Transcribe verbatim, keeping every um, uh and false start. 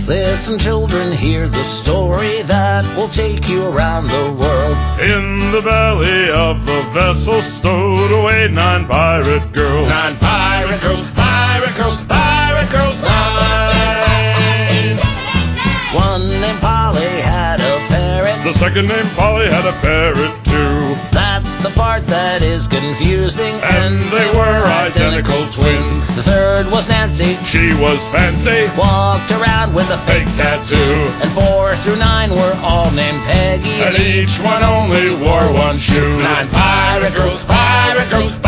Listen, children, hear the story that will take you around the world. In the belly of the vessel stowed away nine pirate girls. Nine pirate girls, pirate girls, pirate girls, nine. One named Polly had a parrot. The second named Polly had a parrot too. That's the part that is confusing. And they were identical twins. The third was Nancy. She was fancy. Walked around with a fake tattoo. And four through nine were all named Peggy. And each one only wore one shoe. Nine pirate girls, pirate girls,